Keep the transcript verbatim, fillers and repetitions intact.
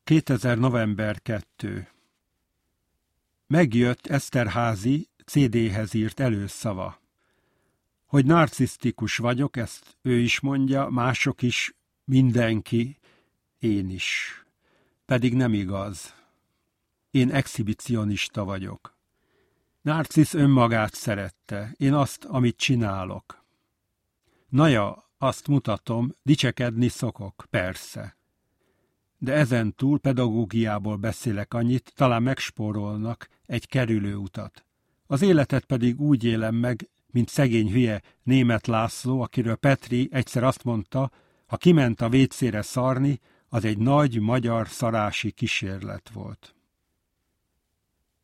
kétezer. november kettő. Megjött Eszterházy cé dé-hez írt előszava. Hogy narcisztikus vagyok, ezt ő is mondja, mások is, mindenki, én is. Pedig nem igaz. Én exhibicionista vagyok. Narcisz önmagát szerette, én azt, amit csinálok. Naja, azt mutatom, dicsekedni szokok, persze. De ezen túl pedagógiából beszélek annyit, talán megspórolnak egy kerülőutat. Az életet pedig úgy élem meg, mint szegény hülye Németh László, akiről Petri egyszer azt mondta, ha kiment a vécére szarni, az egy nagy magyar szarási kísérlet volt.